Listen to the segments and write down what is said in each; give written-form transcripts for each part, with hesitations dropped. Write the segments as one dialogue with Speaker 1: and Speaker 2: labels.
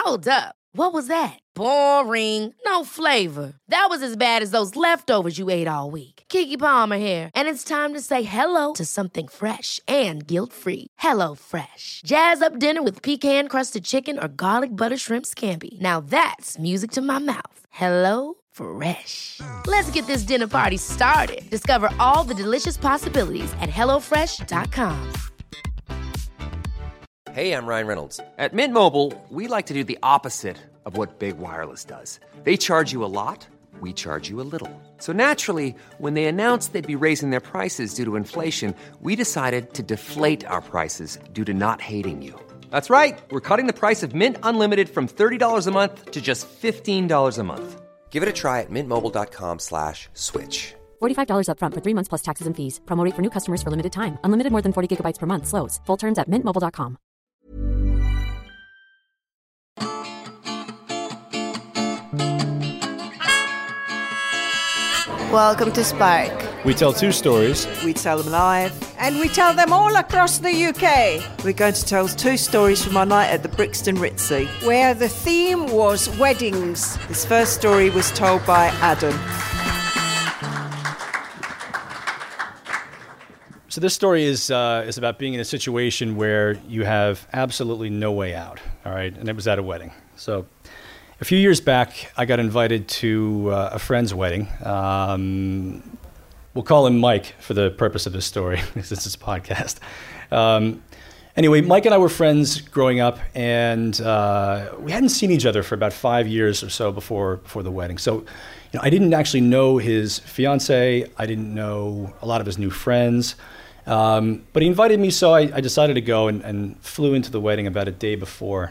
Speaker 1: Hold up. What was that? Boring. No flavor. That was as bad as those leftovers you ate all week. Keke Palmer here, and it's time to say hello to something fresh and guilt-free. Hello Fresh. Jazz up dinner with pecan-crusted chicken or garlic butter shrimp scampi. Now that's music to my mouth. Hello Fresh. Let's get this dinner party started. Discover all the delicious possibilities at hellofresh.com.
Speaker 2: Hey, I'm Ryan Reynolds. At Mint Mobile, we like to do the opposite of what Big Wireless does. They charge you a lot, we charge you a little. So naturally, when they announced they'd be raising their prices due to inflation, we decided to deflate our prices due to not hating you. That's right. We're cutting the price of Mint Unlimited from $30 a month to just $15 a month. Give it a try at mintmobile.com/switch.
Speaker 3: $45 up front for 3 months plus taxes and fees. Promo rate for new customers for limited time. Unlimited more than 40 gigabytes per month. Slows full terms at mintmobile.com.
Speaker 4: Welcome to Spark.
Speaker 5: We tell two stories.
Speaker 6: We tell them live.
Speaker 7: And we tell them all across the UK.
Speaker 6: We're going to tell two stories from our night at the Brixton Ritzy,
Speaker 7: where the theme was weddings.
Speaker 6: This first story was told by Adam.
Speaker 5: So this story is about being in a situation where you have absolutely no way out, all right? And it was at a wedding. So a few years back, I got invited to a friend's wedding. We'll call him Mike for the purpose of this story, since it's a podcast. Anyway, Mike and I were friends growing up, and we hadn't seen each other for about 5 years or so before the wedding. So, I didn't actually know his fiance. I didn't know a lot of his new friends. But he invited me, so I decided to go and flew into the wedding about a day before.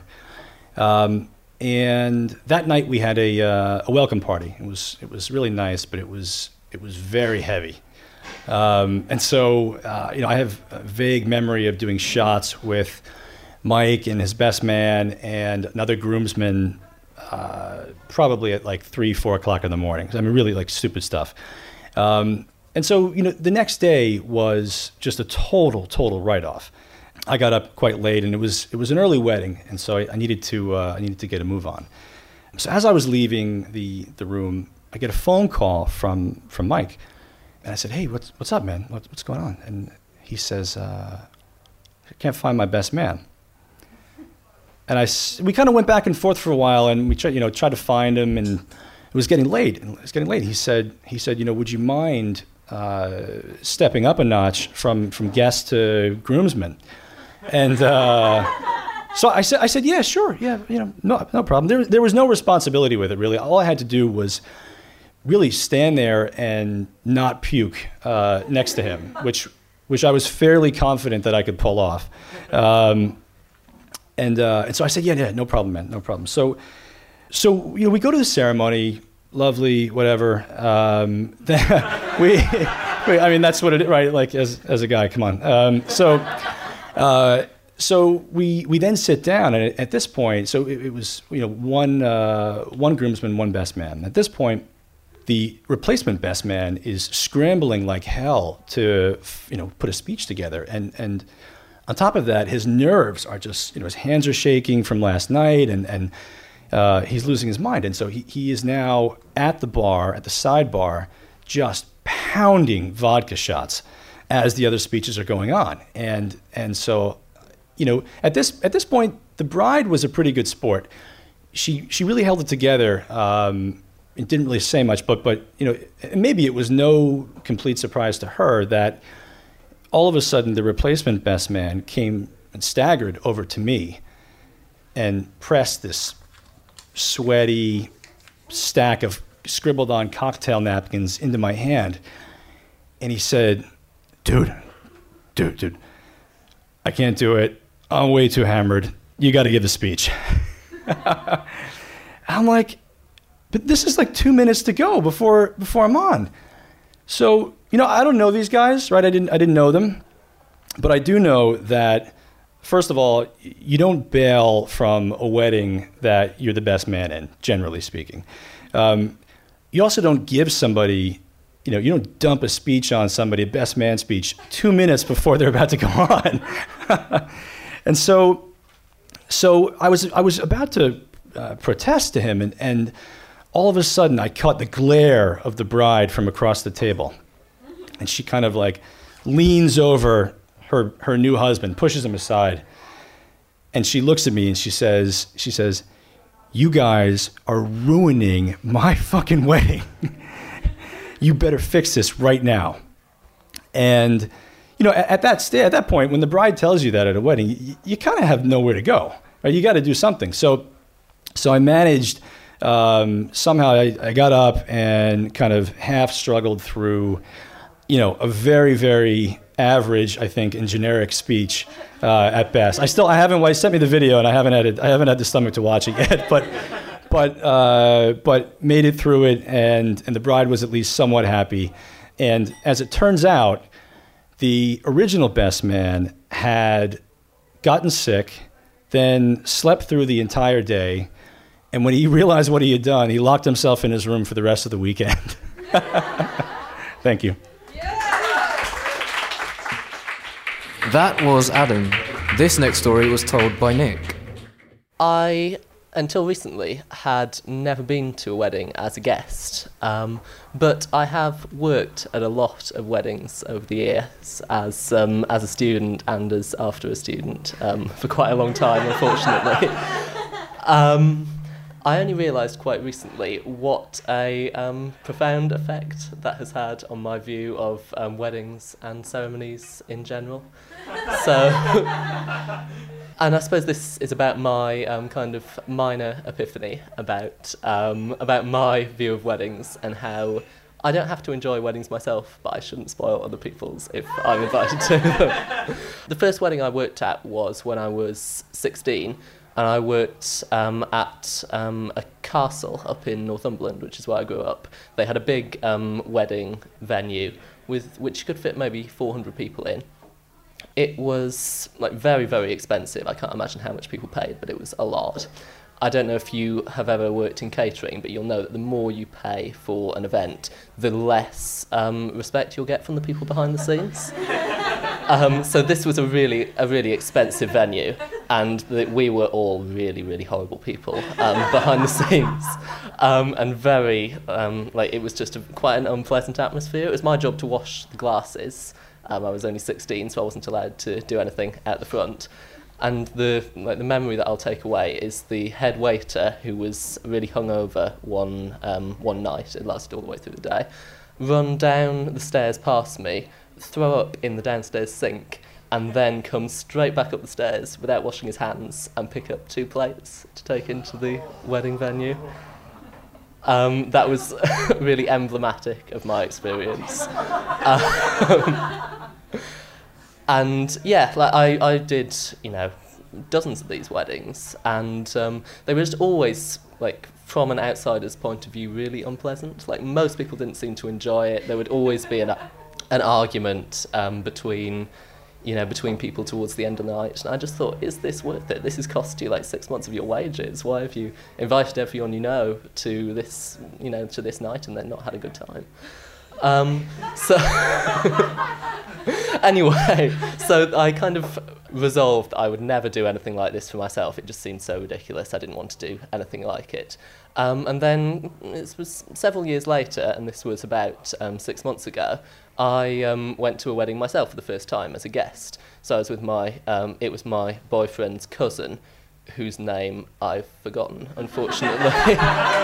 Speaker 5: And that night we had a welcome party. It was really nice, but it was very heavy. And so, I have a vague memory of doing shots with Mike and his best man and another groomsman, probably at like 3-4 o'clock in the morning. I mean, really like stupid stuff. And so, the next day was just a total write-off. I got up quite late, and it was an early wedding, and so I needed to get a move on. So as I was leaving the room, I get a phone call from Mike, and I said, "Hey, what's up, man? What's going on?" And he says, "I can't find my best man." And we kind of went back and forth for a while, and we tried to find him, and it was getting late. He said, "Would you mind stepping up a notch from guest to groomsman?" And so I said, "Yeah, sure, yeah, no problem." There was no responsibility with it, really. All I had to do was really stand there and not puke next to him, which I was fairly confident that I could pull off. And so I said, "Yeah, no problem, man, no problem." So we go to the ceremony. Lovely, whatever. I mean, that's what it is, right? Like as a guy, come on. So we then sit down, and at this point, so it was one groomsman, one best man. At this point, the replacement best man is scrambling like hell to put a speech together, and on top of that, his nerves are just his hands are shaking from last night, and he's losing his mind. And so he is now at the bar, at the sidebar, just pounding vodka shots as the other speeches are going on. And so, at this point, the bride was a pretty good sport. She really held it together. It didn't really say much, but maybe it was no complete surprise to her that all of a sudden the replacement best man came and staggered over to me and pressed this sweaty stack of scribbled on cocktail napkins into my hand. And he said, dude, I can't do it. I'm way too hammered. You got to give a speech. I'm like, but this is like 2 minutes to go before I'm on. So, I don't know these guys, right? I didn't know them, but I do know that, first of all, you don't bail from a wedding that you're the best man in, generally speaking. You also don't give somebody, you don't dump a speech on somebody, a best man speech, 2 minutes before they're about to go on. And so I was about to protest to him, and all of a sudden I caught the glare of the bride from across the table, and she kind of like leans over her new husband, pushes him aside, and she looks at me and she says, "You guys are ruining my fucking wedding. You better fix this right now." And at that point, when the bride tells you that at a wedding, you kind of have nowhere to go. Right? You got to do something. So I managed. Somehow I got up and kind of half struggled through, a very, very average, I think, and generic speech at best. I sent me the video and I haven't had the stomach to watch it yet, but made it through it, and the bride was at least somewhat happy. And as it turns out, the original best man had gotten sick, then slept through the entire day, and when he realized what he had done, he locked himself in his room for the rest of the weekend. Thank you.
Speaker 4: That was Adam. This next story was told by Nick.
Speaker 8: I, until recently, had never been to a wedding as a guest, but I have worked at a lot of weddings over the years as a student and as after a student for quite a long time, unfortunately. I only realised quite recently what a profound effect that has had on my view of weddings and ceremonies in general. So, and I suppose this is about my kind of minor epiphany about my view of weddings and how I don't have to enjoy weddings myself, but I shouldn't spoil other people's if I'm invited to them. The first wedding I worked at was when I was 16. And I worked at a castle up in Northumberland, which is where I grew up. They had a big wedding venue which you could fit maybe 400 people in. It was like very, very expensive. I can't imagine how much people paid, but it was a lot. I don't know if you have ever worked in catering, but you'll know that the more you pay for an event, the less respect you'll get from the people behind the scenes. So this was a really expensive venue, and we were all really, really horrible people behind the scenes, and very it was just quite an unpleasant atmosphere. It was my job to wash the glasses. I was only 16, so I wasn't allowed to do anything at the front. And the memory that I'll take away is the head waiter, who was really hungover one night. It lasted all the way through the day. Run down the stairs past me, throw up in the downstairs sink, and then come straight back up the stairs without washing his hands and pick up 2 plates to take into the wedding venue. That was really emblematic of my experience. And yeah, I did, dozens of these weddings, and they were just always, from an outsider's point of view, really unpleasant. Most people didn't seem to enjoy it. There would always be an argument between people towards the end of the night, and I just thought, is this worth it? This has cost you 6 months of your wages. Why have you invited everyone you know to this, to this night and then not had a good time? Anyway, so I kind of resolved I would never do anything like this for myself. It just seemed so ridiculous. I didn't want to do anything like it. And then it was several years later, and this was about 6 months ago, I went to a wedding myself for the first time as a guest. So I was with it was my boyfriend's cousin, whose name I've forgotten, unfortunately.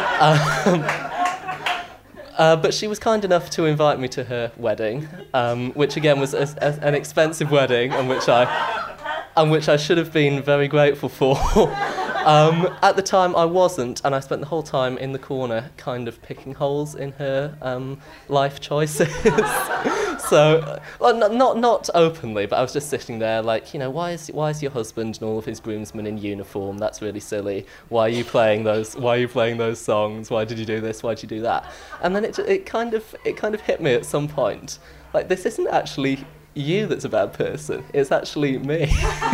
Speaker 8: But she was kind enough to invite me to her wedding, which again was an expensive wedding, and which I should have been very grateful for. At the time I wasn't, and I spent the whole time in the corner kind of picking holes in her life choices. So, not openly, but I was just sitting there why is your husband and all of his groomsmen in uniform? That's really silly. Why are you playing those songs? Why did you do this? Why did you do that? And then it kind of hit me at some point. This isn't actually you that's a bad person. It's actually me.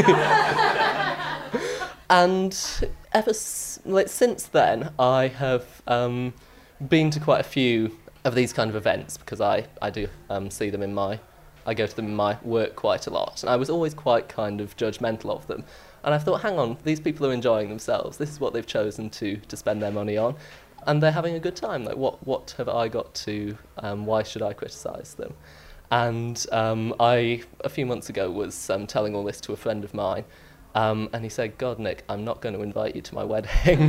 Speaker 8: And ever since then, I have been to quite a few of these kind of events, because I do see them I go to them in my work quite a lot, and I was always quite kind of judgmental of them. And I thought, hang on, these people are enjoying themselves. This is what they've chosen to spend their money on. And they're having a good time. Like, what have I got to, why should I criticise them? And I, a few months ago, was telling all this to a friend of mine. And he said, God, Nick, I'm not going to invite you to my wedding.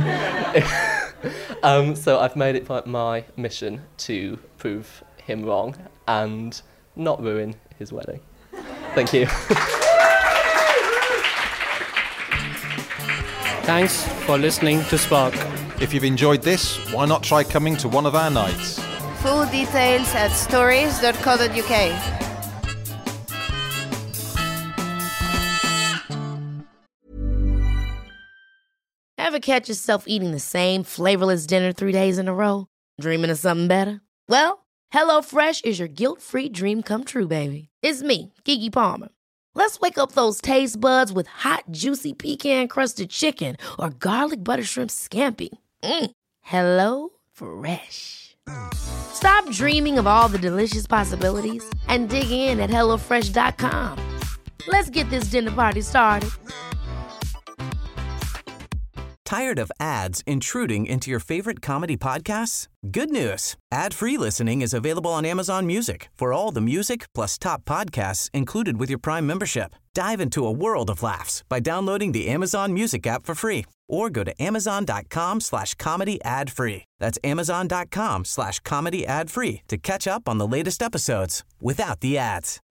Speaker 8: So I've made it my mission to prove him wrong and not ruin his wedding. Thank you.
Speaker 9: Thanks for listening to Spark.
Speaker 10: If you've enjoyed this, why not try coming to one of our nights?
Speaker 11: Full details at stories.co.uk.
Speaker 1: Ever catch yourself eating the same flavorless dinner 3 days in a row? Dreaming of something better? Well, HelloFresh is your guilt-free dream come true, baby. It's me, Keke Palmer. Let's wake up those taste buds with hot, juicy pecan-crusted chicken or garlic butter shrimp scampi. Hello Fresh. Stop dreaming of all the delicious possibilities and dig in at HelloFresh.com. Let's get this dinner party started.
Speaker 12: Tired of ads intruding into your favorite comedy podcasts? Good news. Ad-free listening is available on Amazon Music for all the music plus top podcasts included with your Prime membership. Dive into a world of laughs by downloading the Amazon Music app for free or go to amazon.com/comedy ad-free. That's amazon.com/comedy ad-free to catch up on the latest episodes without the ads.